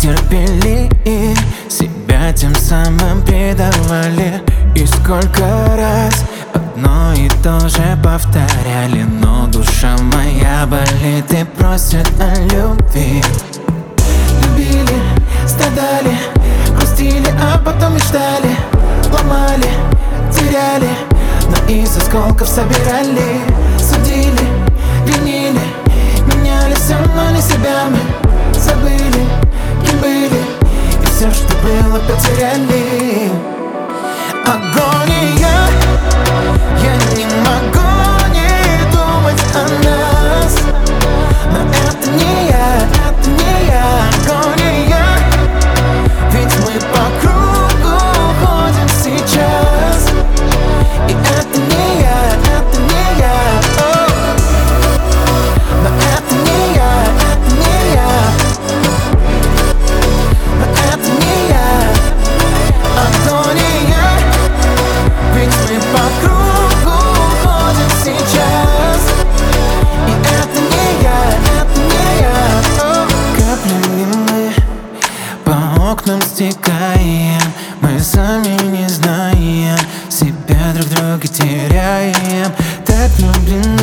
терпели и себя тем самым предавали. И сколько раз одно и то же повторяли, но душа моя болит и просит о любви. Любили, страдали, грустили, а потом мечтали, ломали, теряли, но из осколков собирали. Судили, винили, меняли все, но не себя мы забыли, кем были, и все, что было, потеряли. Агония, я не могу не думать о нас, но это не я, это не я. Агония, ведь мы по кругу ходим сейчас, и это не я, это не я. Но это не я, это не я. Но это не я. Агония, ведь мы по кругу ходим сейчас, и это не я, это не я. Каплями мы по окнам стекаем, мы сами не знаем, себя друг друга теряем. Так влюблены